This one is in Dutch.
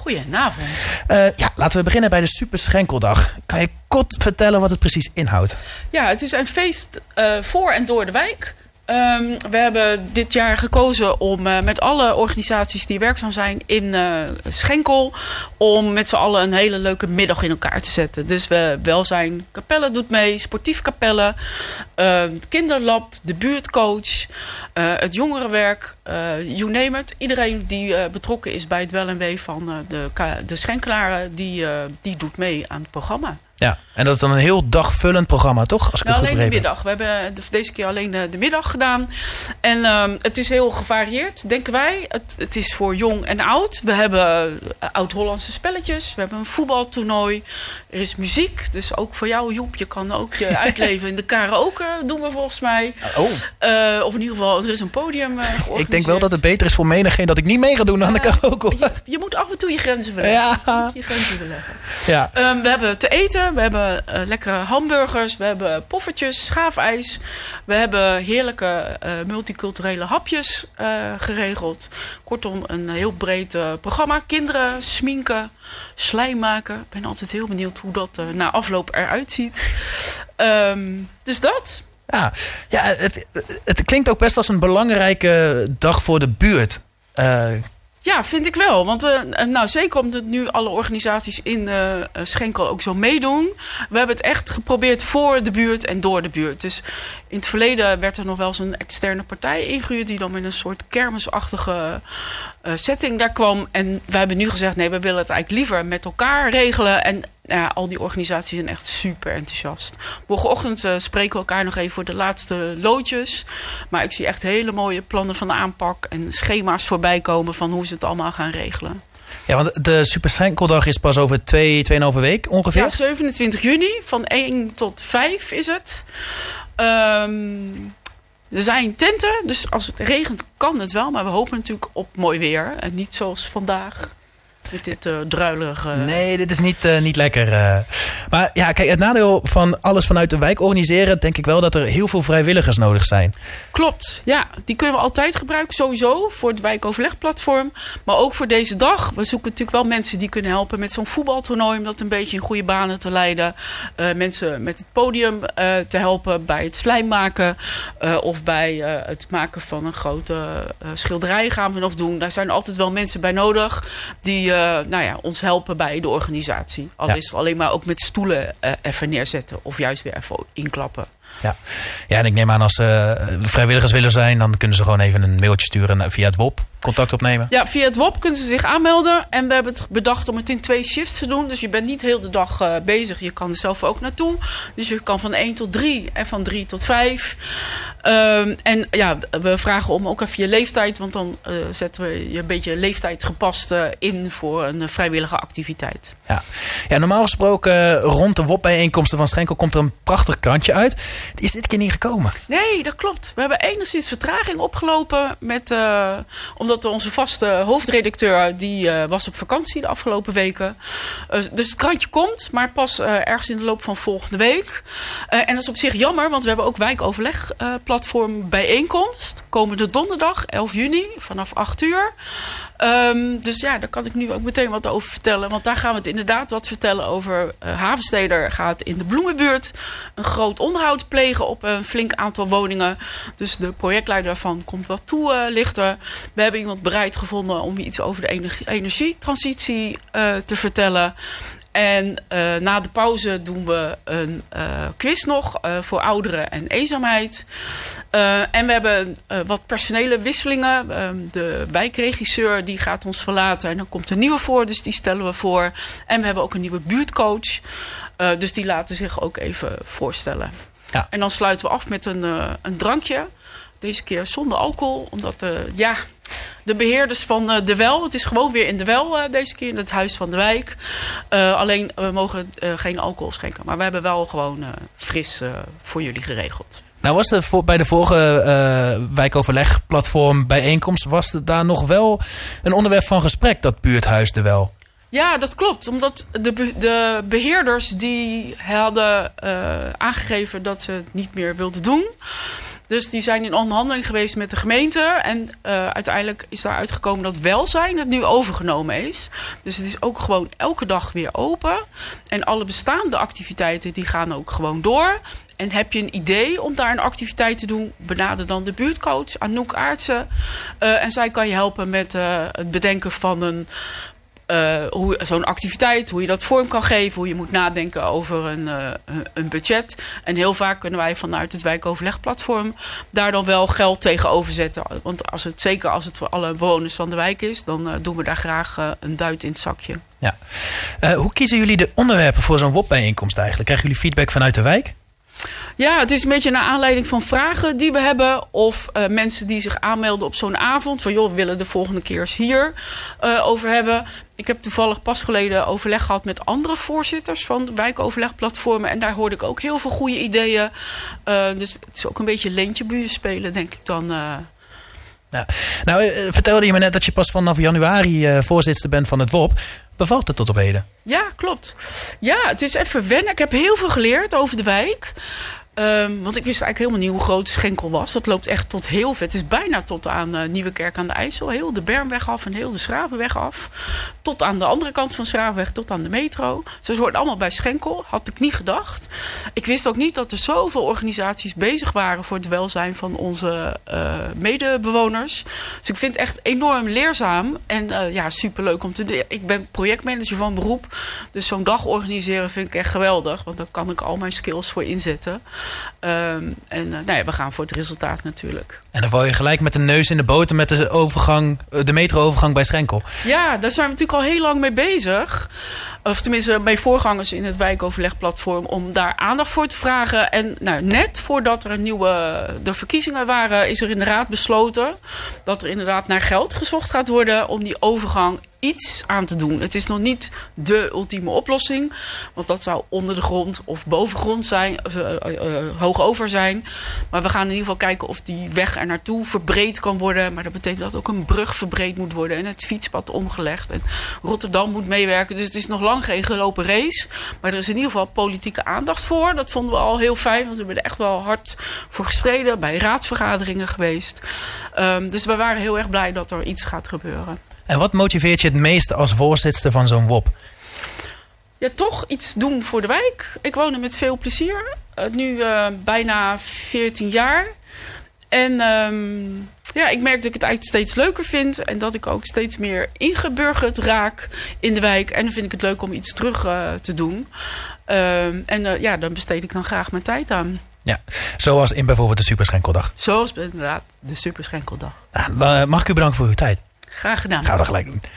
Goedenavond. Laten we beginnen bij de Super Schenkeldag. Kan je kort vertellen wat het precies inhoudt? Ja, het is een feest voor en door de wijk. We hebben dit jaar gekozen om met alle organisaties die werkzaam zijn in Schenkel, om met z'n allen een hele leuke middag in elkaar te zetten. Dus Welzijn Capelle doet mee, Sportief Capelle, Kinderlab, de buurtcoach, het jongerenwerk, you name it. Iedereen die betrokken is bij het wel en wee van de Schenkelaren, die doet mee aan het programma. Ja, en dat is dan een heel dagvullend programma, toch? Als ik het goed alleen de begrepen middag. We hebben deze keer alleen de middag gedaan. En het is heel gevarieerd, denken wij. Het is voor jong en oud. We hebben oud-Hollandse spelletjes. We hebben een voetbaltoernooi. Er is muziek. Dus ook voor jou, Joep. Je kan ook je uitleven in de karaoke, doen we volgens mij. Of in ieder geval, er is een podium georganiseerd. Ik denk wel dat het beter is voor menigeen dat ik niet mee ga doen aan de karaoke. Je moet af en toe je grenzen verleggen. Ja. Je grenzen verleggen. Ja. We hebben te eten. We hebben lekkere hamburgers. We hebben poffertjes, schaafijs. We hebben heerlijke multiculturele hapjes geregeld. Kortom, een heel breed programma. Kinderen, sminken, slijm maken. Ik ben altijd heel benieuwd hoe dat na afloop eruit ziet. Dus dat. Ja, het klinkt ook best als een belangrijke dag voor de buurt. Ja, vind ik wel. Want zeker omdat nu alle organisaties in Schenkel ook zo meedoen. We hebben het echt geprobeerd voor de buurt en door de buurt. Dus in het verleden werd er nog wel eens een externe partij ingehuurd die dan met een soort kermisachtige setting daar kwam. En wij hebben nu gezegd, nee, we willen het eigenlijk liever met elkaar regelen. En al die organisaties zijn echt super enthousiast. Morgenochtend spreken we elkaar nog even voor de laatste loodjes. Maar ik zie echt hele mooie plannen van de aanpak en schema's voorbij komen van hoe ze het allemaal gaan regelen. Ja, want de Super Schenkeldag is pas over 2,5 week ongeveer. Ja, 27 juni, van 1 tot 5 is het. Er zijn tenten, dus als het regent kan het wel. Maar we hopen natuurlijk op mooi weer. En niet zoals vandaag. Met dit druilerige... Nee, dit is niet lekker. Maar ja, kijk, het nadeel van alles vanuit de wijk organiseren, denk ik wel dat er heel veel vrijwilligers nodig zijn. Klopt, ja. Die kunnen we altijd gebruiken, sowieso, voor het wijkoverlegplatform. Maar ook voor deze dag. We zoeken natuurlijk wel mensen die kunnen helpen met zo'n voetbaltoernooi, om dat een beetje in goede banen te leiden. Mensen met het podium te helpen bij het slijm maken. Of bij het maken van een grote schilderij gaan we nog doen. Daar zijn altijd wel mensen bij nodig die ons helpen bij de organisatie. Al is het alleen maar ook met stoelen even neerzetten. Of juist weer even inklappen. Ja, en ik neem aan als vrijwilligers willen zijn, dan kunnen ze gewoon even een mailtje sturen via het WOP. Contact opnemen? Ja, via het WOP kunnen ze zich aanmelden. En we hebben het bedacht om het in 2 shifts te doen. Dus je bent niet heel de dag bezig. Je kan er zelf ook naartoe. Dus je kan van 1 tot 3 en van 3 tot 5. En ja, we vragen om ook even je leeftijd. Want dan zetten we je een beetje leeftijd gepast in voor een vrijwillige activiteit. Ja, normaal gesproken rond de WOP-bijeenkomsten van Schenkel komt er een prachtig krantje uit. Die is dit keer niet gekomen. Nee, dat klopt. We hebben enigszins vertraging opgelopen met... omdat onze vaste hoofdredacteur, die was op vakantie de afgelopen weken. Dus het krantje komt, maar pas ergens in de loop van volgende week. En dat is op zich jammer, want we hebben ook wijkoverlegplatform bijeenkomst. Komende donderdag, 11 juni, vanaf 8 uur. Dus ja, daar kan ik nu ook meteen wat over vertellen. Want daar gaan we het inderdaad wat vertellen over. Havensteder gaat in de Bloemenbuurt een groot onderhoud plegen op een flink aantal woningen. Dus de projectleider daarvan komt wat toelichten. We hebben iemand bereid gevonden om iets over de energietransitie te vertellen. En na de pauze doen we een quiz nog voor ouderen en eenzaamheid. En we hebben wat personele wisselingen. De wijkregisseur die gaat ons verlaten en dan komt een nieuwe voor, dus die stellen we voor. En we hebben ook een nieuwe buurtcoach. Dus die laten zich ook even voorstellen. Ja. En dan sluiten we af met een drankje. Deze keer zonder alcohol, omdat de beheerders van De Wel, het is gewoon weer in De Wel deze keer, in het huis van de wijk. Alleen we mogen geen alcohol schenken. Maar we hebben wel gewoon fris voor jullie geregeld. Nou was er bij de vorige wijkoverlegplatform bijeenkomst, was er daar nog wel een onderwerp van gesprek, dat buurthuis De Wel? Ja, dat klopt. Omdat de beheerders die hadden aangegeven dat ze het niet meer wilden doen. Dus die zijn in onderhandeling geweest met de gemeente. En uiteindelijk is daar uitgekomen dat welzijn het nu overgenomen is. Dus het is ook gewoon elke dag weer open. En alle bestaande activiteiten die gaan ook gewoon door. En heb je een idee om daar een activiteit te doen, benader dan de buurtcoach Anouk Aartsen. En zij kan je helpen met het bedenken van zo'n activiteit, hoe je dat vorm kan geven, hoe je moet nadenken over een budget. En heel vaak kunnen wij vanuit het wijkoverlegplatform daar dan wel geld tegenover zetten. Want zeker als het voor alle bewoners van de wijk is, dan doen we daar graag een duit in het zakje. Ja. Hoe kiezen jullie de onderwerpen voor zo'n WOP-bijeenkomst eigenlijk? Krijgen jullie feedback vanuit de wijk? Ja, het is een beetje naar aanleiding van vragen die we hebben. Of mensen die zich aanmelden op zo'n avond. Van joh, we willen de volgende keer eens hier over hebben. Ik heb toevallig pas geleden overleg gehad met andere voorzitters van de wijkoverlegplatformen. En daar hoorde ik ook heel veel goede ideeën. Dus het is ook een beetje leentje buien spelen, denk ik dan. Ja. Nou, vertelde je me net dat je pas vanaf januari voorzitter bent van het WOP. Bevalt het tot op heden? Ja, klopt. Ja, het is even wennen. Ik heb heel veel geleerd over de wijk. Want ik wist eigenlijk helemaal niet hoe groot Schenkel was. Dat loopt echt tot heel ver. Het is bijna tot aan Nieuwekerk aan de IJssel. Heel de Bermweg af en heel de Schravenweg af. Tot aan de andere kant van Schravenweg, tot aan de metro. Dus het hoort allemaal bij Schenkel. Had ik niet gedacht. Ik wist ook niet dat er zoveel organisaties bezig waren voor het welzijn van onze medebewoners. Dus ik vind het echt enorm leerzaam. En superleuk om te doen. Ik ben projectmanager van beroep. Dus zo'n dag organiseren vind ik echt geweldig. Want daar kan ik al mijn skills voor inzetten. We gaan voor het resultaat natuurlijk. En dan val je gelijk met de neus in de boter met de metro-overgang bij Schenkel. Ja, daar zijn we natuurlijk al heel lang mee bezig. Of tenminste, mijn voorgangers in het wijkoverlegplatform om daar aandacht voor te vragen. En net voordat er de verkiezingen waren, is er in de raad besloten dat er inderdaad naar geld gezocht gaat worden om die overgang iets aan te doen. Het is nog niet de ultieme oplossing. Want dat zou onder de grond of bovengrond zijn. Hoog over zijn. Maar we gaan in ieder geval kijken of die weg er naartoe verbreed kan worden. Maar dat betekent dat ook een brug verbreed moet worden. En het fietspad omgelegd. En Rotterdam moet meewerken. Dus het is nog lang geen gelopen race. Maar er is in ieder geval politieke aandacht voor. Dat vonden we al heel fijn. Want we hebben er echt wel hard voor gestreden. Bij raadsvergaderingen geweest. Dus we waren heel erg blij dat er iets gaat gebeuren. En wat motiveert je het meest als voorzitter van zo'n WOP? Ja, toch iets doen voor de wijk. Ik woon er met veel plezier. Nu bijna 14 jaar. En ik merk dat ik het eigenlijk steeds leuker vind. En dat ik ook steeds meer ingeburgerd raak in de wijk. En dan vind ik het leuk om iets terug te doen. Dan besteed ik dan graag mijn tijd aan. Ja, zoals in bijvoorbeeld de Superschenkeldag. Zoals inderdaad de Superschenkeldag. Mag ik u bedanken voor uw tijd? Graag gedaan. Gaan we dat gelijk doen.